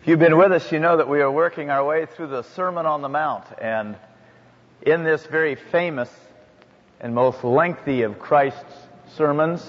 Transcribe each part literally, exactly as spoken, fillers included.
If you've been with us, you know that we are working our way through the Sermon on the Mount. And in this very famous and most lengthy of Christ's sermons,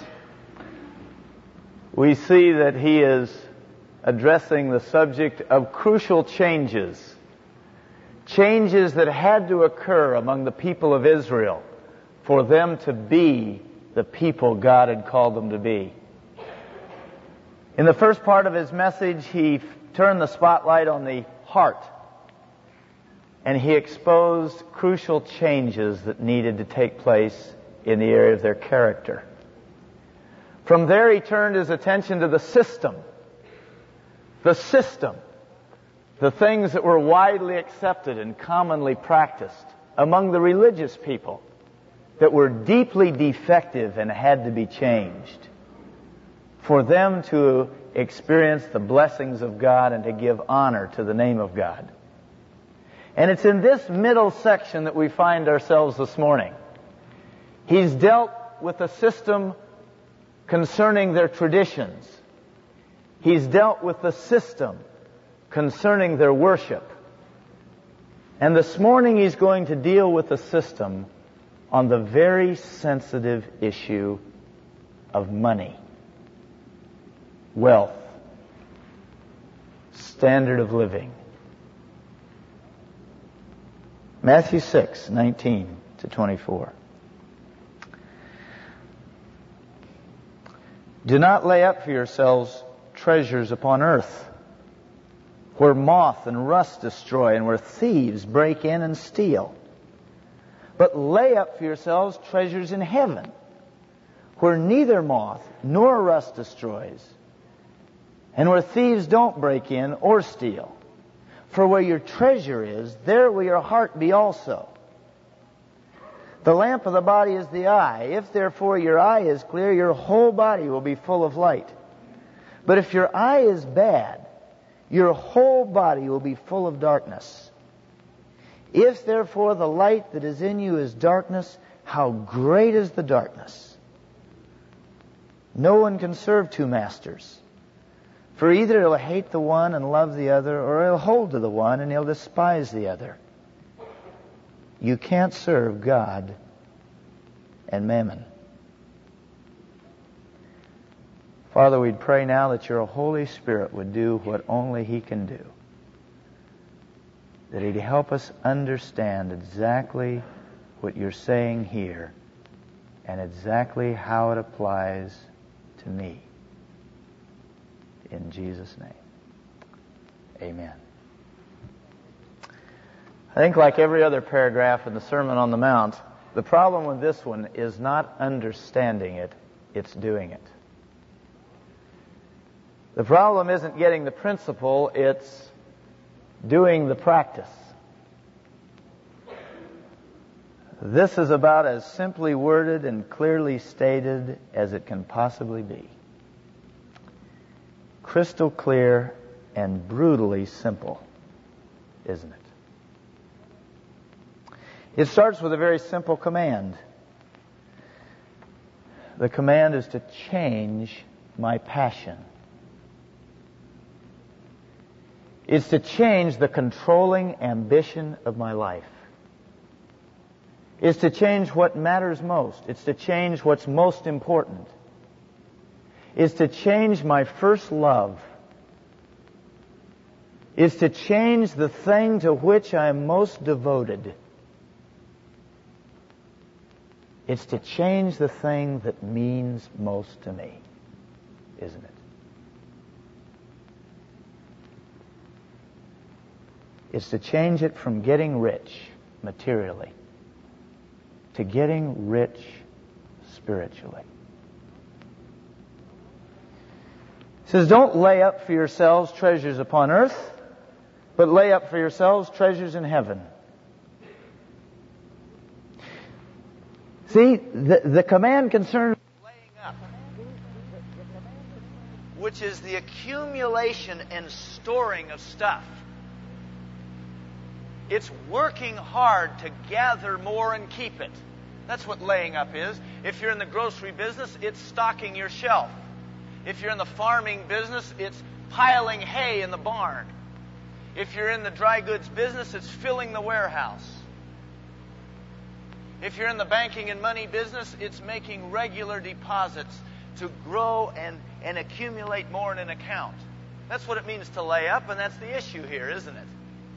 we see that he is addressing the subject of crucial changes. Changes that had to occur among the people of Israel for them to be the people God had called them to be. In the first part of his message, he turned the spotlight on the heart, and he exposed crucial changes that needed to take place in the area of their character. From there, he turned his attention to the system. The system. The things that were widely accepted and commonly practiced among the religious people that were deeply defective and had to be changed for them to experience the blessings of God and to give honor to the name of God. And it's in this middle section that we find ourselves this morning. He's dealt with a system concerning their traditions. He's dealt with the system concerning their worship. And this morning he's going to deal with the system on the very sensitive issue of money, wealth, standard of living. Matthew six, nineteen to twenty-four. Do not lay up for yourselves treasures upon earth, where moth and rust destroy and where thieves break in and steal. But lay up for yourselves treasures in heaven, where neither moth nor rust destroys, and where thieves don't break in or steal. For where your treasure is, there will your heart be also. The lamp of the body is the eye. If therefore your eye is clear, your whole body will be full of light. But if your eye is bad, your whole body will be full of darkness. If therefore the light that is in you is darkness, how great is the darkness? No one can serve two masters. For either he'll hate the one and love the other, or he'll hold to the one and he'll despise the other. You can't serve God and mammon. Father, we'd pray now that your Holy Spirit would do what only He can do. That He'd help us understand exactly what you're saying here and exactly how it applies to me. In Jesus' name, amen. I think like every other paragraph in the Sermon on the Mount, the problem with this one is not understanding it, it's doing it. The problem isn't getting the principle, it's doing the practice. This is about as simply worded and clearly stated as it can possibly be. Crystal clear and brutally simple, isn't it? It starts with a very simple command. The command is to change my passion. It's to change the controlling ambition of my life. It's to change what matters most. It's to change what's most important. It's to change my first love. It's to change the thing to which I am most devoted. It's to change the thing that means most to me, isn't it? It's to change it from getting rich materially to getting rich spiritually. It says, don't lay up for yourselves treasures upon earth, but lay up for yourselves treasures in heaven. See, the, the command concerns laying up, which is the accumulation and storing of stuff. It's working hard to gather more and keep it. That's what laying up is. If you're in the grocery business, it's stocking your shelf. If you're in the farming business, it's piling hay in the barn. If you're in the dry goods business, it's filling the warehouse. If you're in the banking and money business, it's making regular deposits to grow and, and accumulate more in an account. That's what it means to lay up, and that's the issue here, isn't it?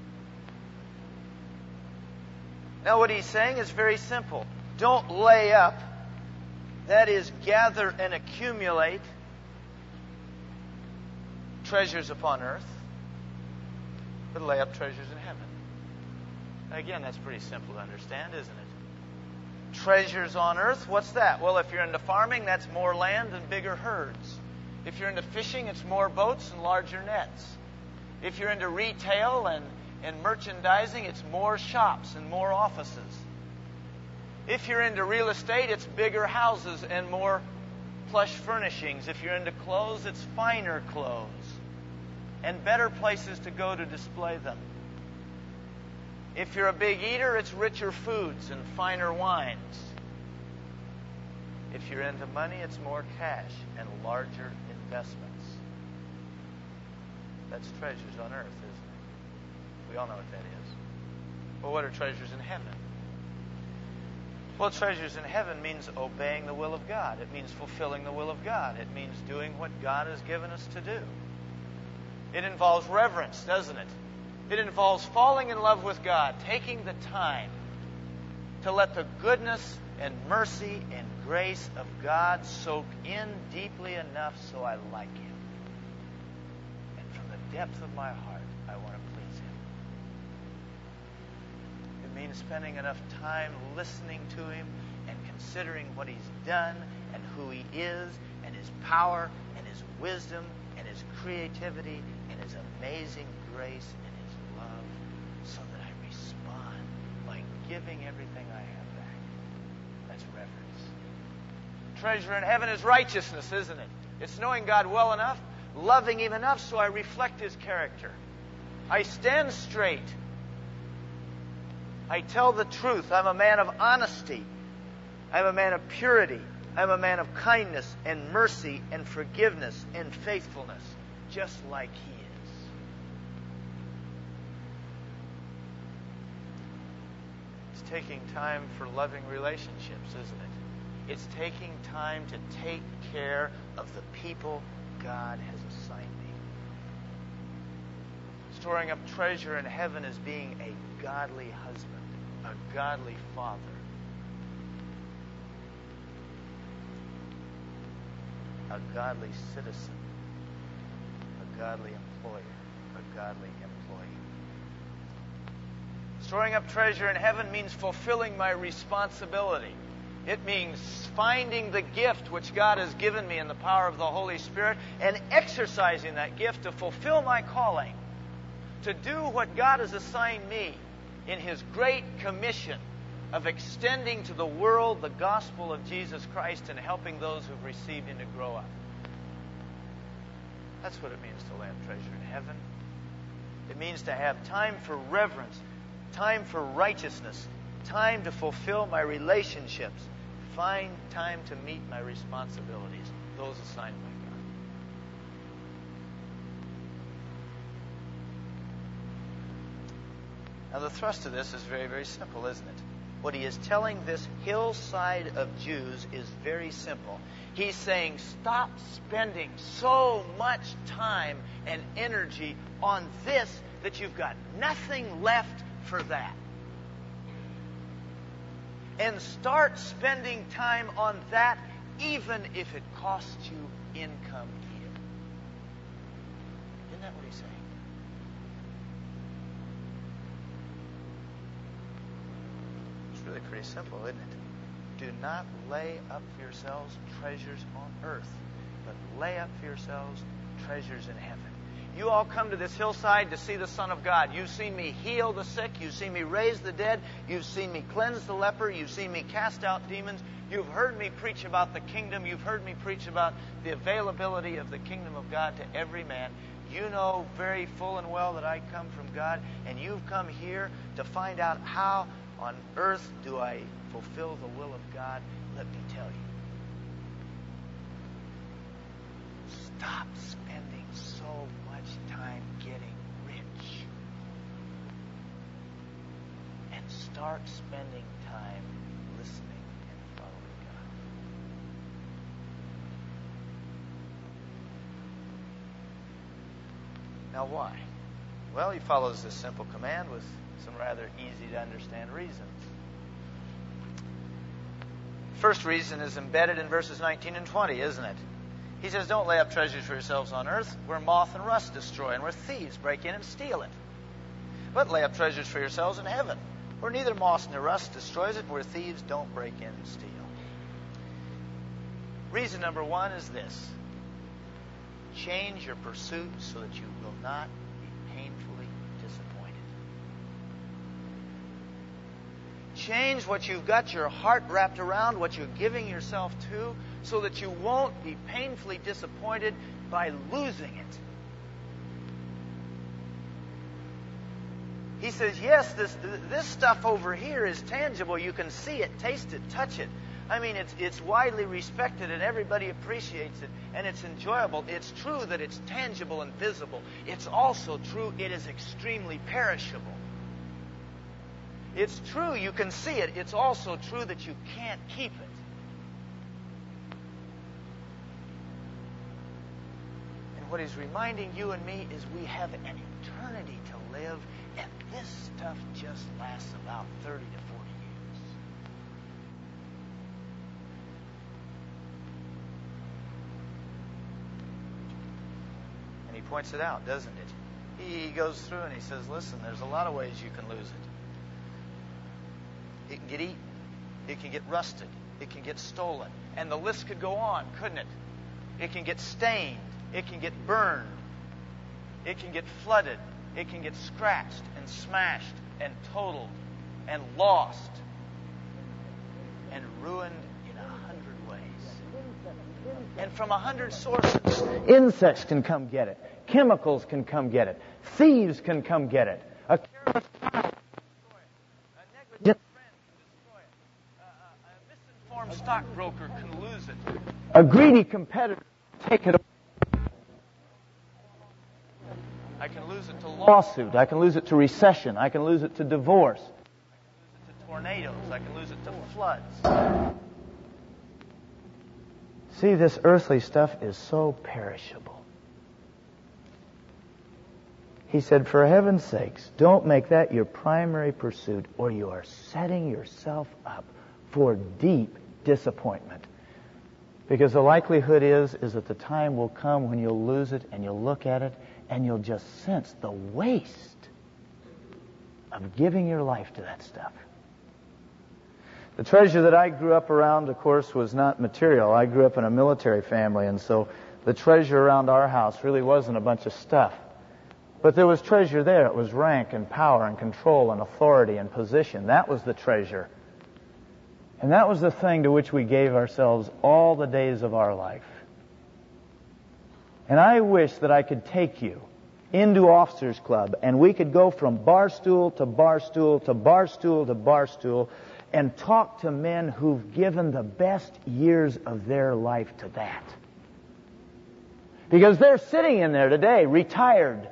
Now, what he's saying is very simple. Don't lay up. That is, gather and accumulate treasures upon earth, but lay up treasures in heaven. Again, that's pretty simple to understand, isn't it? Treasures on earth, what's that? Well, if you're into farming, that's more land and bigger herds. If you're into fishing, it's more boats and larger nets. If you're into retail and, and merchandising, it's more shops and more offices. If you're into real estate, it's bigger houses and more plush furnishings. If you're into clothes, it's finer clothes and better places to go to display them. If you're a big eater, it's richer foods and finer wines. If you're into money, it's more cash and larger investments. That's treasures on earth, isn't it? We all know what that is. Well, what are treasures in heaven? Well, treasures in heaven means obeying the will of God. It means fulfilling the will of God. It means doing what God has given us to do. It involves reverence, doesn't it? It involves falling in love with God, taking the time to let the goodness and mercy and grace of God soak in deeply enough so I like Him. And from the depth of my heart, I want to please Him. It means spending enough time listening to Him and considering what He's done and who He is and His power and His wisdom and His creativity and His amazing grace and His love, so that I respond by giving everything I have back. That's reverence. Treasure in heaven is righteousness, isn't it? It's knowing God well enough, loving Him enough so I reflect His character. I stand straight. I tell the truth. I'm a man of honesty. I'm a man of purity. I'm a man of kindness and mercy and forgiveness and faithfulness, just like He is. It's taking time for loving relationships, isn't it? It's taking time to take care of the people God has assigned me. Storing up treasure in heaven is being a godly husband, a godly father. A godly citizen, a godly employer, a godly employee. Storing up treasure in heaven means fulfilling my responsibility. It means finding the gift which God has given me in the power of the Holy Spirit and exercising that gift to fulfill my calling, to do what God has assigned me in His great commission of extending to the world the gospel of Jesus Christ and helping those who've received Him to grow up. That's what it means to lay up treasure in heaven. It means to have time for reverence, time for righteousness, time to fulfill my relationships, find time to meet my responsibilities, those assigned by God. Now, the thrust of this is very, very simple, isn't it? What he is telling this hillside of Jews is very simple. He's saying, stop spending so much time and energy on this that you've got nothing left for that. And start spending time on that even if it costs you income here. Isn't that what he's saying? It's really pretty simple, isn't it? Do not lay up for yourselves treasures on earth, but lay up for yourselves treasures in heaven. You all come to this hillside to see the Son of God. You've seen me heal the sick. You've seen me raise the dead. You've seen me cleanse the leper. You've seen me cast out demons. You've heard me preach about the kingdom. You've heard me preach about the availability of the kingdom of God to every man. You know very full and well that I come from God, and you've come here to find out how on earth do I fulfill the will of God. Let me tell you. Stop spending so much time getting rich. start spending time listening and following God. Now why? Well, he follows this simple command with some rather easy to understand reasons. First reason is embedded in verses nineteen and twenty, isn't it? He says, don't lay up treasures for yourselves on earth, where moth and rust destroy, and where thieves break in and steal it. But lay up treasures for yourselves in heaven, where neither moth nor rust destroys it, and where thieves don't break in and steal. Reason number one is this. Change your pursuit so that you will not be painfully disappointed. Change what you've got your heart wrapped around, what you're giving yourself to, so that you won't be painfully disappointed by losing it. He says, yes, this this stuff over here is tangible. You can see it, taste it, touch it. I mean, it's it's widely respected and everybody appreciates it, and it's enjoyable. It's true that it's tangible and visible. It's also true it is extremely perishable. It's true you can see it. It's also true that you can't keep it. And what he's reminding you and me is we have an eternity to live, and this stuff just lasts about thirty to forty years. And he points it out, doesn't it? He goes through and he says, listen, there's a lot of ways you can lose it. It can get eaten. It can get rusted. It can get stolen. And the list could go on, couldn't it? It can get stained. It can get burned. It can get flooded. It can get scratched and smashed and totaled and lost and ruined in a hundred ways. And from a hundred sources. Insects can come get it. Chemicals can come get it. Thieves can come get it. A careless child can destroy it. A negligent friend can destroy it. A, a, a misinformed stockbroker can lose it. A greedy competitor can take it away. I can lose it to lawsuit. I can lose it to recession. I can lose it to divorce. I can lose it to tornadoes. I can lose it to floods. See, this earthly stuff is so perishable. He said, for heaven's sakes, don't make that your primary pursuit, or you are setting yourself up for deep disappointment. Because the likelihood is, is that the time will come when you'll lose it, and you'll look at it, and you'll just sense the waste of giving your life to that stuff. The treasure that I grew up around, of course, was not material. I grew up in a military family, and so the treasure around our house really wasn't a bunch of stuff. But there was treasure there. It was rank and power and control and authority and position. That was the treasure. And that was the thing to which we gave ourselves all the days of our life. And I wish that I could take you into Officers Club and we could go from bar stool to bar stool to bar stool to bar stool and talk to men who've given the best years of their life to that. Because they're sitting in there today, retired.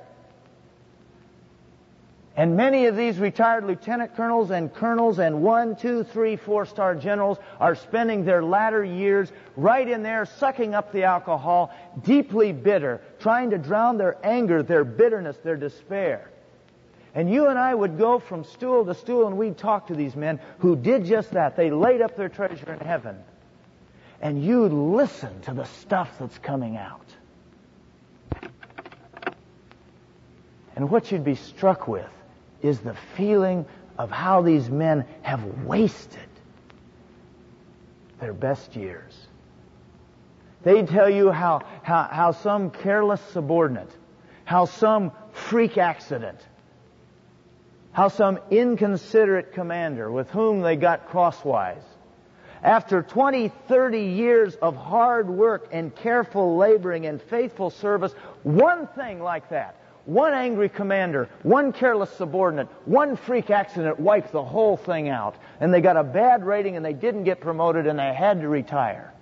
And many of these retired lieutenant colonels and colonels and one, two, three, four-star generals are spending their latter years right in there sucking up the alcohol, deeply bitter, trying to drown their anger, their bitterness, their despair. And you and I would go from stool to stool and we'd talk to these men who did just that. They laid up their treasure in heaven. And you'd listen to the stuff that's coming out. And what you'd be struck with is the feeling of how these men have wasted their best years. They'd tell you how, how, how some careless subordinate, how some freak accident, how some inconsiderate commander with whom they got crosswise, after twenty, thirty years of hard work and careful laboring and faithful service, one thing like that, one angry commander, one careless subordinate, one freak accident wiped the whole thing out. And they got a bad rating and they didn't get promoted and they had to retire.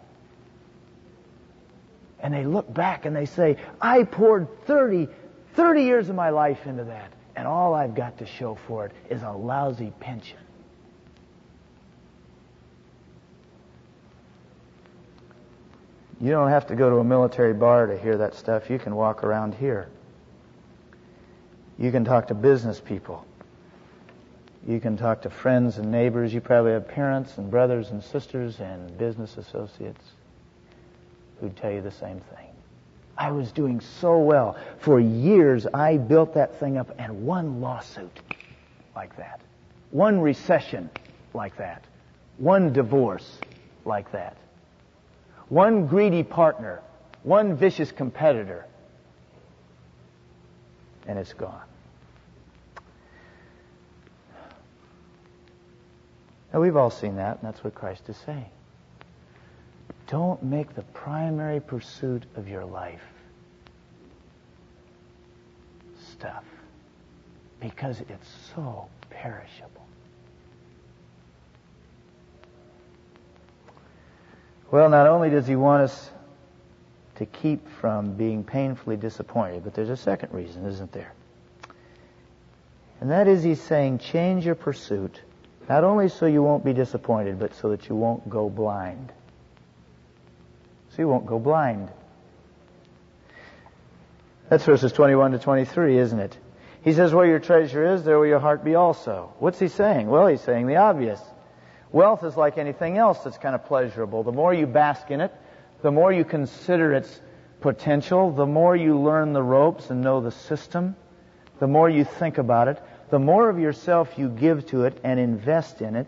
And they look back and they say, I poured thirty, thirty years of my life into that. And all I've got to show for it is a lousy pension. You don't have to go to a military bar to hear that stuff. You can walk around here. You can talk to business people. You can talk to friends and neighbors. You probably have parents and brothers and sisters and business associates who'd tell you the same thing. I was doing so well. For years, I built that thing up, and one lawsuit like that, one recession like that, one divorce like that, one greedy partner, one vicious competitor, and it's gone. Now, we've all seen that, and that's what Christ is saying. Don't make the primary pursuit of your life stuff, because it's so perishable. Well, not only does he want us to keep from being painfully disappointed, but there's a second reason, isn't there? And that is, he's saying, change your pursuit, not only so you won't be disappointed, but so that you won't go blind. So you won't go blind. That's verses twenty-one to twenty-three, isn't it? He says, where your treasure is, there will your heart be also. What's he saying? Well, he's saying the obvious. Wealth is like anything else that's kind of pleasurable. The more you bask in it, the more you consider its potential, the more you learn the ropes and know the system, the more you think about it, the more of yourself you give to it and invest in it,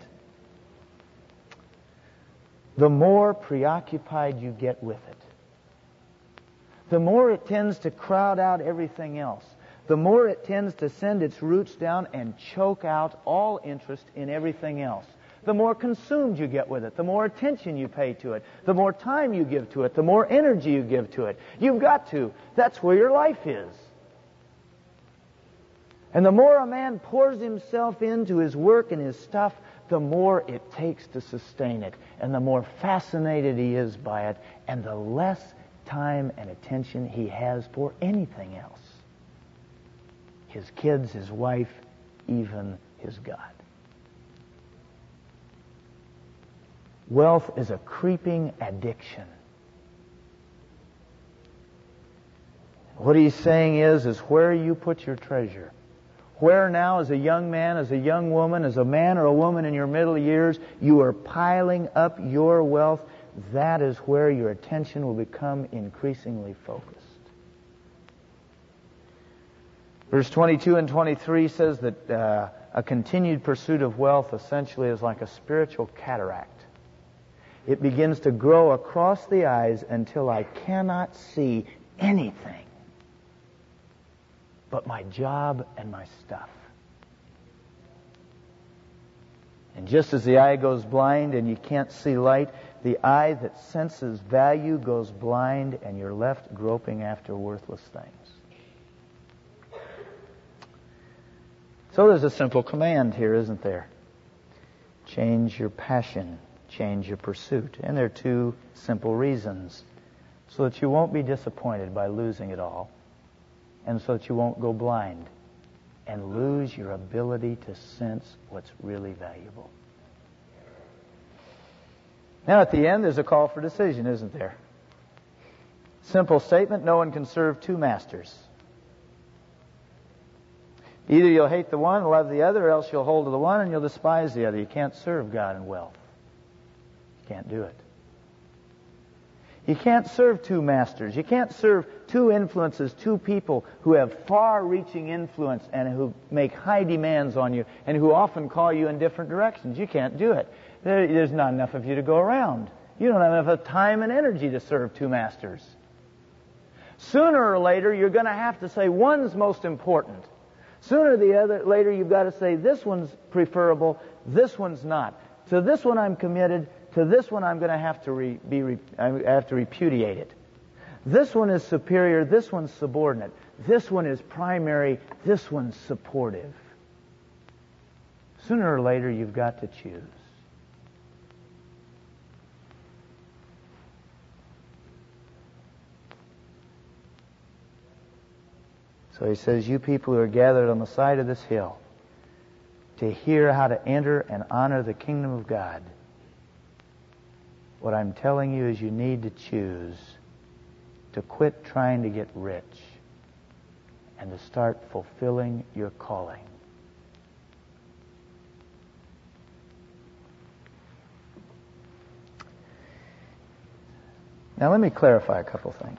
the more preoccupied you get with it. The more it tends to crowd out everything else. The more it tends to send its roots down and choke out all interest in everything else. The more consumed you get with it, the more attention you pay to it, the more time you give to it, the more energy you give to it. You've got to. That's where your life is. And the more a man pours himself into his work and his stuff, the more it takes to sustain it, and the more fascinated he is by it, and the less time and attention he has for anything else. His kids, his wife, even his God. Wealth is a creeping addiction. What he's saying is, is where you put your treasure. Where now, as a young man, as a young woman, as a man or a woman in your middle years, you are piling up your wealth, that is where your attention will become increasingly focused. Verse twenty-two and twenty-three says that uh, a continued pursuit of wealth essentially is like a spiritual cataract. It begins to grow across the eyes until I cannot see anything but my job and my stuff. And just as the eye goes blind and you can't see light, the eye that senses value goes blind and you're left groping after worthless things. So there's a simple command here, isn't there? Change your passion, change your pursuit. And there are two simple reasons. So that you won't be disappointed by losing it all, and so that you won't go blind and lose your ability to sense what's really valuable. Now at the end, there's a call for decision, isn't there? Simple statement, no one can serve two masters. Either you'll hate the one and love the other, or else you'll hold to the one and you'll despise the other. You can't serve God and wealth. You can't do it. You can't serve two masters. You can't serve two influences, two people who have far-reaching influence and who make high demands on you and who often call you in different directions. You can't do it. There, there's not enough of you to go around. You don't have enough time and energy to serve two masters. Sooner or later, you're going to have to say one's most important. Sooner or the other, later, you've got to say this one's preferable, this one's not. To this one I'm committed. To this one, I'm going to have to re, be re, I have to repudiate it. This one is superior. This one's subordinate. This one is primary. This one's supportive. Sooner or later, you've got to choose. So he says, you people who are gathered on the side of this hill to hear how to enter and honor the kingdom of God, What I'm telling you is you need to choose to quit trying to get rich and to start fulfilling your calling. Now let me clarify a couple things.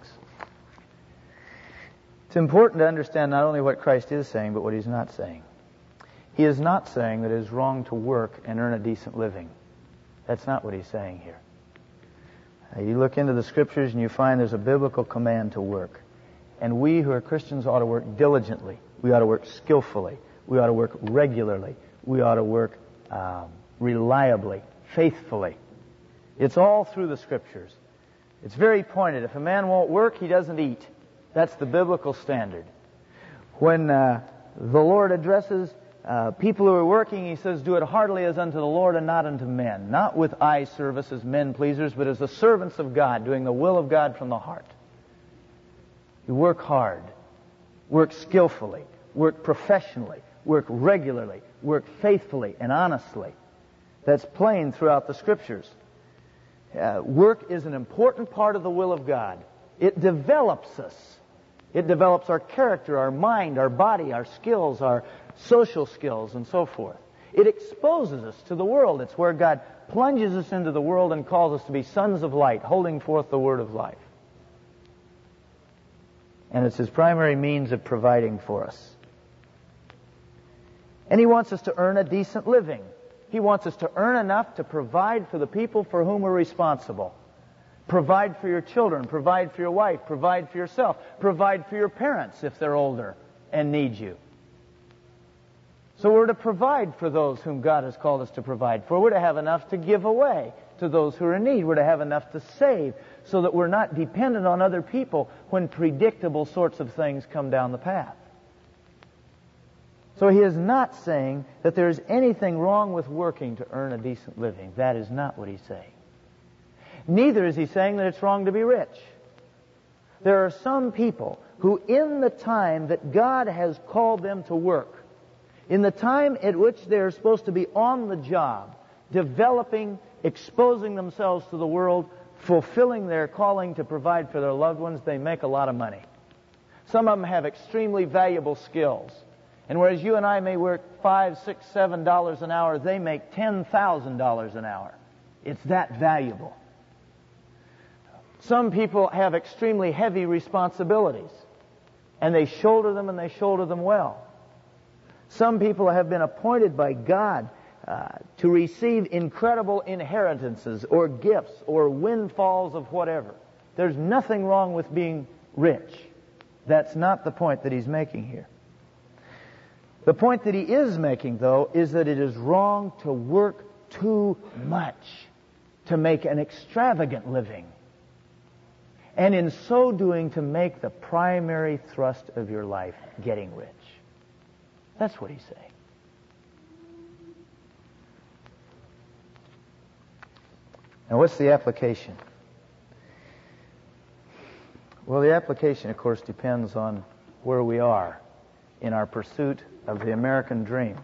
It's important to understand not only what Christ is saying, but what He's not saying. He is not saying that it is wrong to work and earn a decent living. That's not what He's saying here. Uh, you look into the Scriptures and you find there's a biblical command to work. And we who are Christians ought to work diligently. We ought to work skillfully. We ought to work regularly. We ought to work um, reliably, faithfully. It's all through the Scriptures. It's very pointed. If a man won't work, he doesn't eat. That's the biblical standard. When uh, the Lord addresses uh, people who are working, He says, do it heartily as unto the Lord and not unto men. Not with eye service as men pleasers, but as the servants of God, doing the will of God from the heart. You work hard. Work skillfully. Work professionally. Work regularly. Work faithfully and honestly. That's plain throughout the Scriptures. Uh, work is an important part of the will of God. It develops us. It develops our character, our mind, our body, our skills, our social skills, and so forth. It exposes us to the world. It's where God plunges us into the world and calls us to be sons of light, holding forth the word of life. And it's His primary means of providing for us. And He wants us to earn a decent living. He wants us to earn enough to provide for the people for whom we're responsible. Provide for your children, provide for your wife, provide for yourself, provide for your parents if they're older and need you. So we're to provide for those whom God has called us to provide for. We're to have enough to give away to those who are in need. We're to have enough to save so that we're not dependent on other people when predictable sorts of things come down the path. So He is not saying that there is anything wrong with working to earn a decent living. That is not what He's saying. Neither is He saying that it's wrong to be rich. There are some people who, in the time that God has called them to work, in the time at which they're supposed to be on the job, developing, exposing themselves to the world, fulfilling their calling to provide for their loved ones, they make a lot of money. Some of them have extremely valuable skills. And whereas you and I may work five, six, seven dollars an hour, they make ten thousand dollars an hour. It's that valuable. Some people have extremely heavy responsibilities, and they shoulder them, and they shoulder them well. Some people have been appointed by God uh, to receive incredible inheritances or gifts or windfalls of whatever. There's nothing wrong with being rich. That's not the point that He's making here. The point that He is making, though, is that it is wrong to work too much to make an extravagant living, and in so doing to make the primary thrust of your life getting rich. That's what He's saying. Now, what's the application? Well, the application, of course, depends on where we are in our pursuit of the American dream.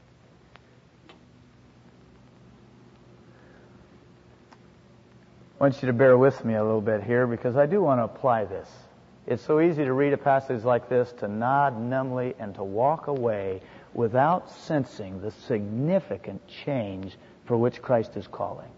I want you to bear with me a little bit here because I do want to apply this. It's so easy to read a passage like this, to nod numbly, and to walk away without sensing the significant change for which Christ is calling.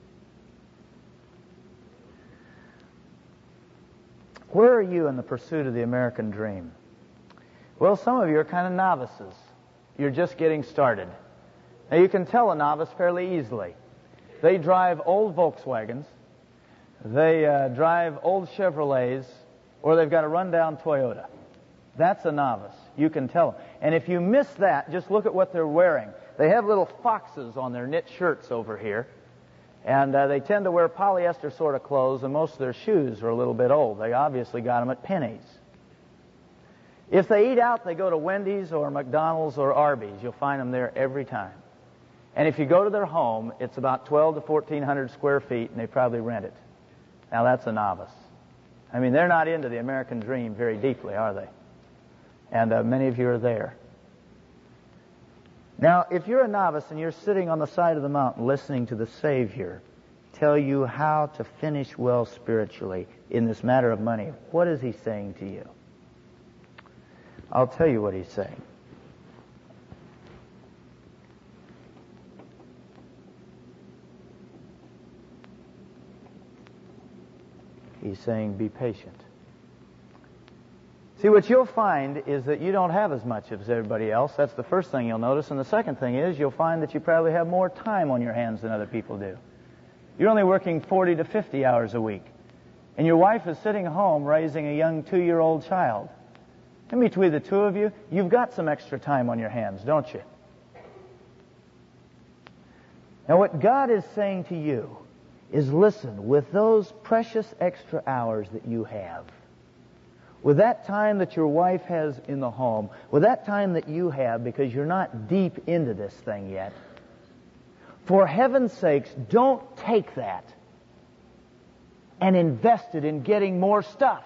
Where are you in the pursuit of the American dream? Well, some of you are kind of novices. You're just getting started. Now, you can tell a novice fairly easily. They drive old Volkswagens, they uh, drive old Chevrolets, or they've got a rundown Toyota. That's a novice. You can tell them. And if you miss that, just look at what they're wearing. They have little foxes on their knit shirts over here. And uh, they tend to wear polyester sort of clothes, and most of their shoes are a little bit old. They obviously got them at Penny's. If they eat out, they go to Wendy's or McDonald's or Arby's. You'll find them there every time. And if you go to their home, it's about twelve to fourteen hundred square feet, and they probably rent it. Now, that's a novice. I mean, they're not into the American dream very deeply, are they? And uh, many of you are there. Now, if you're a novice and you're sitting on the side of the mountain listening to the Savior tell you how to finish well spiritually in this matter of money. What is he saying to you? I'll tell you what he's saying. He's saying, be patient. See, what you'll find is that you don't have as much as everybody else. That's the first thing you'll notice. And the second thing is you'll find that you probably have more time on your hands than other people do. You're only working forty to fifty hours a week. And your wife is sitting home raising a young two-year-old child. And between the two of you, you've got some extra time on your hands, don't you? Now, what God is saying to you is, listen, with those precious extra hours that you have, with that time that your wife has in the home, with that time that you have because you're not deep into this thing yet, for heaven's sakes, don't take that and invest it in getting more stuff.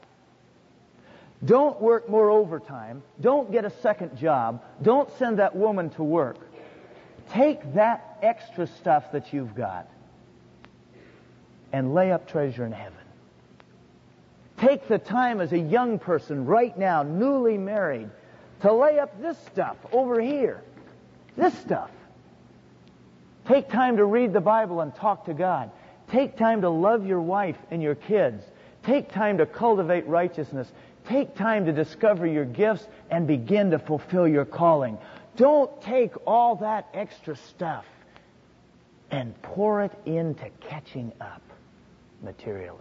Don't work more overtime. Don't get a second job. Don't send that woman to work. Take that extra stuff that you've got and lay up treasure in heaven. Take the time as a young person right now, newly married, to lay up this stuff over here. This stuff. Take time to read the Bible and talk to God. Take time to love your wife and your kids. Take time to cultivate righteousness. Take time to discover your gifts and begin to fulfill your calling. Don't take all that extra stuff and pour it into catching up materially.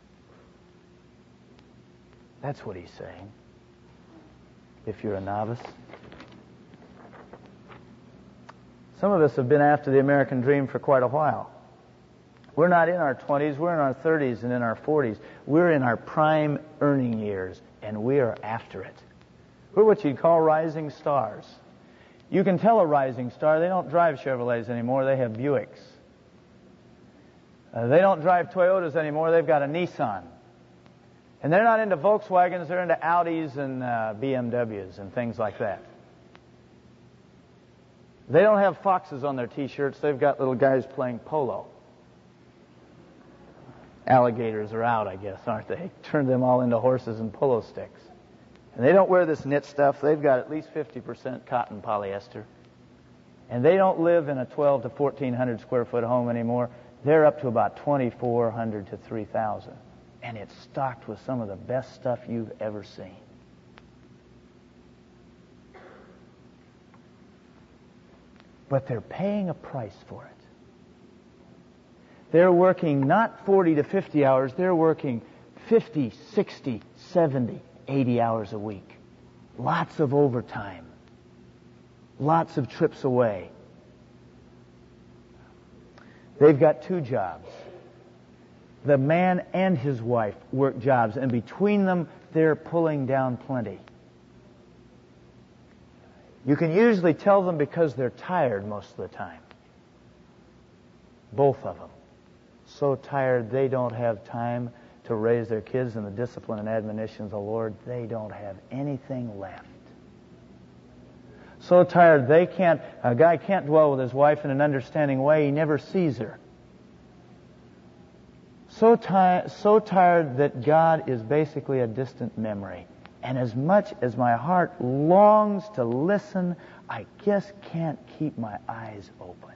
That's what he's saying. If you're a novice. Some of us have been after the American dream for quite a while. We're not in our twenties, we're in our thirties and in our forties. We're in our prime earning years, and we are after it. We're what you'd call rising stars. You can tell a rising star, they don't drive Chevrolets anymore, they have Buicks. Uh, they don't drive Toyotas anymore, they've got a Nissan. And they're not into Volkswagens, they're into Audis and uh, B M Ws and things like that. They don't have foxes on their T-shirts, they've got little guys playing polo. Alligators are out, I guess, aren't they? Turned them all into horses and polo sticks. And they don't wear this knit stuff. They've got at least fifty percent cotton polyester. And they don't live in a twelve to fourteen hundred square foot home anymore. They're up to about twenty-four hundred to three thousand. And it's stocked with some of the best stuff you've ever seen. But they're paying a price for it. They're working not forty to fifty hours, they're working fifty, sixty, seventy, eighty hours a week. Lots of overtime. Lots of trips away. They've got two jobs. The man and his wife work jobs, and between them, they're pulling down plenty. You can usually tell them because they're tired most of the time. Both of them. So tired they don't have time to raise their kids in the discipline and admonition of the Lord. They don't have anything left. So tired they can't, a guy can't dwell with his wife in an understanding way. He never sees her. So, ti- so tired that God is basically a distant memory. And as much as my heart longs to listen, I just can't keep my eyes open.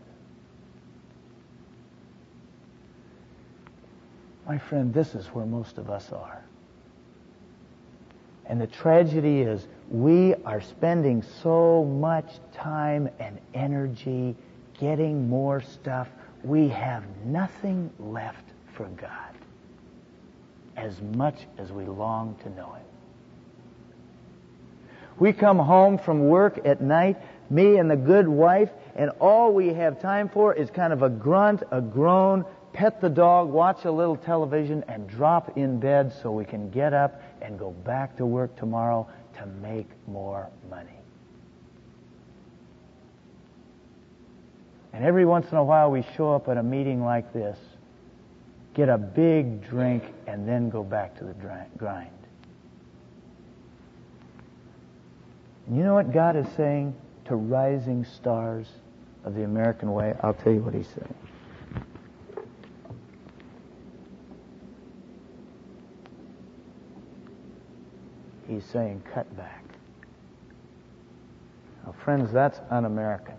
My friend, this is where most of us are. And the tragedy is we are spending so much time and energy getting more stuff, we have nothing left for God, as much as we long to know Him. We come home from work at night, me and the good wife, and all we have time for is kind of a grunt, a groan, pet the dog, watch a little television, and drop in bed so we can get up and go back to work tomorrow to make more money. And every once in a while we show up at a meeting like this, get a big drink, and then go back to the grind. And you know what God is saying to rising stars of the American way? I'll tell you what He's saying. He's saying, cut back. Now, friends, that's un-American.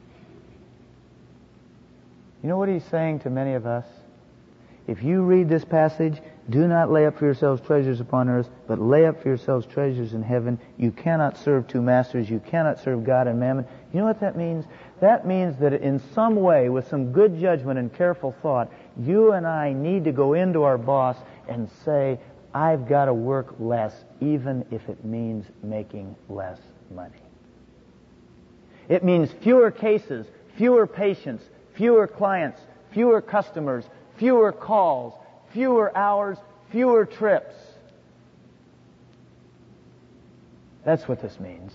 You know what he's saying to many of us? If you read this passage, do not lay up for yourselves treasures upon earth, but lay up for yourselves treasures in heaven. You cannot serve two masters. You cannot serve God and mammon. You know what that means? That means that in some way, with some good judgment and careful thought, you and I need to go into our boss and say, I've got to work less, even if it means making less money. It means fewer cases, fewer patients, fewer clients, fewer customers, fewer calls, fewer hours, fewer trips. That's what this means.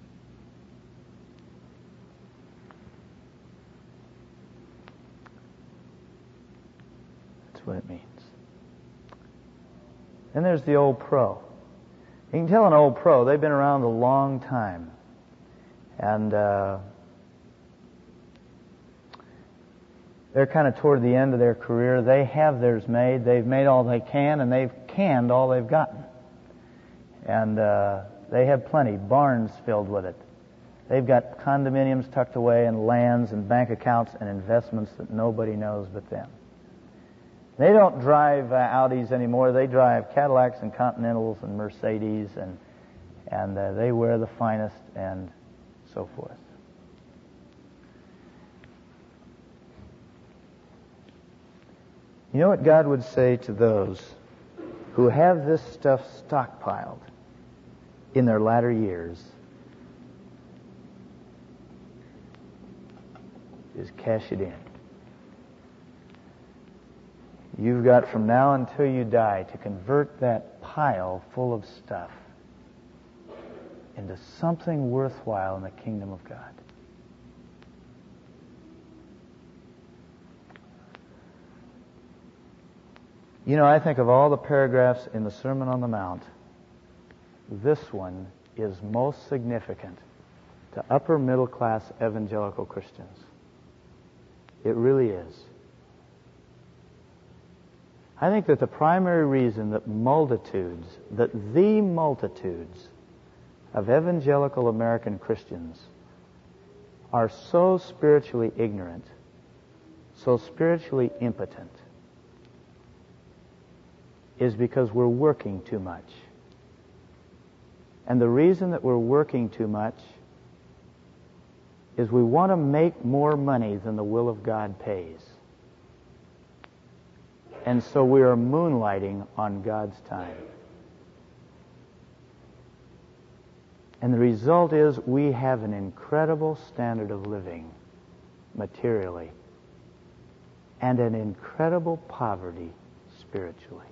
That's what it means. Then there's the old pro. You can tell an old pro, they've been around a long time. And uh, they're kind of toward the end of their career. They have theirs made. They've made all they can, and they've canned all they've gotten. And uh, they have plenty, barns filled with it. They've got condominiums tucked away and lands and bank accounts and investments that nobody knows but them. They don't drive uh, Audis anymore. They drive Cadillacs and Continentals and Mercedes, and and uh, they wear the finest and so forth. You know what God would say to those who have this stuff stockpiled in their latter years? Is cash it in. You've got from now until you die to convert that pile full of stuff into something worthwhile in the kingdom of God. You know, I think of all the paragraphs in the Sermon on the Mount, this one is most significant to upper middle class evangelical Christians. It really is. I think that the primary reason that multitudes, that the multitudes of evangelical American Christians are so spiritually ignorant, so spiritually impotent, is because we're working too much. And the reason that we're working too much is we want to make more money than the will of God pays. And so we are moonlighting on God's time. And the result is we have an incredible standard of living materially and an incredible poverty spiritually.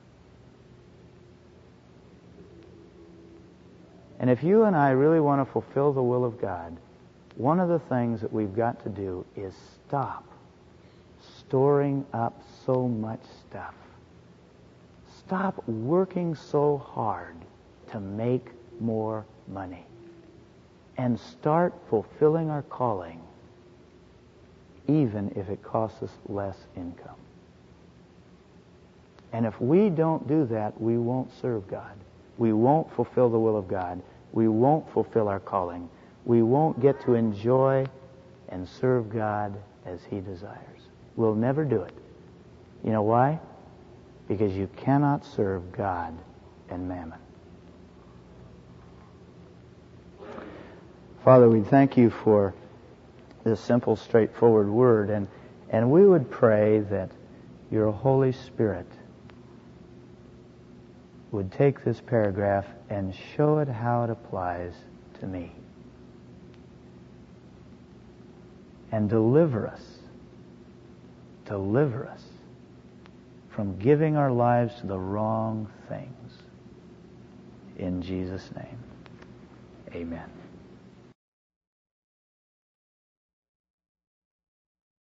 And if you and I really want to fulfill the will of God, one of the things that we've got to do is stop storing up so much stuff. Stop working so hard to make more money. And start fulfilling our calling, even if it costs us less income. And if we don't do that, we won't serve God. We won't fulfill the will of God. We won't fulfill our calling. We won't get to enjoy and serve God as He desires. We'll never do it. You know why? Because you cannot serve God and mammon. Father, we thank you for this simple, straightforward word, and, and we would pray that your Holy Spirit would take this paragraph and show it how it applies to me. And deliver us, deliver us from giving our lives to the wrong things. In Jesus' name, amen.